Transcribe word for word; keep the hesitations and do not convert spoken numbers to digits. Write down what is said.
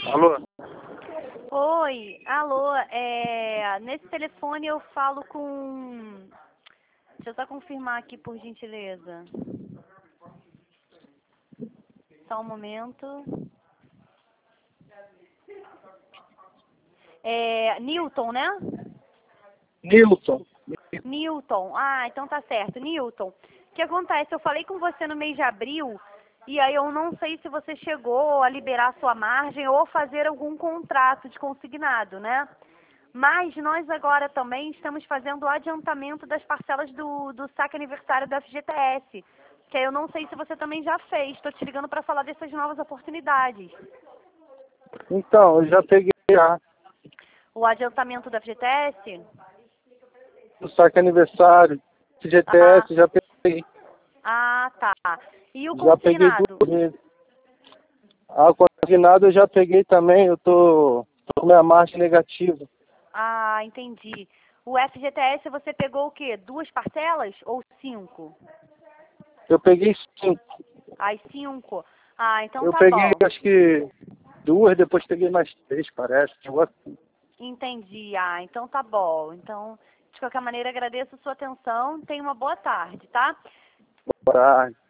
Alô? Oi, alô, é, nesse telefone eu falo com... Deixa eu só confirmar aqui, por gentileza. Só um momento. É, Newton, né? Newton. Newton, ah, então tá certo. Newton, o que acontece? Eu falei com você no mês de abril, e aí eu não sei se você chegou a liberar sua margem ou fazer algum contrato de consignado, né? Mas nós agora também estamos fazendo o adiantamento das parcelas do, do saque aniversário da F G T S, que aí eu não sei se você também já fez. Estou te ligando para falar dessas novas oportunidades. Então, eu já peguei já O adiantamento da F G T S? o saque aniversário, F G T Ah, S, já peguei. ah, tá. E o Já peguei consignado? duas vezes. Ah, o consignado eu já peguei também, eu tô, tô com minha margem negativa. Ah, entendi. O F G T S você pegou o quê? Duas parcelas ou cinco? Eu peguei cinco. As cinco? Ah, então Eu tá peguei bom. acho que duas, depois peguei mais três, parece. um negócio assim. Entendi. Ah, então tá bom. Então, de qualquer maneira, agradeço a sua atenção. Tenha uma boa tarde, tá? Boa tarde.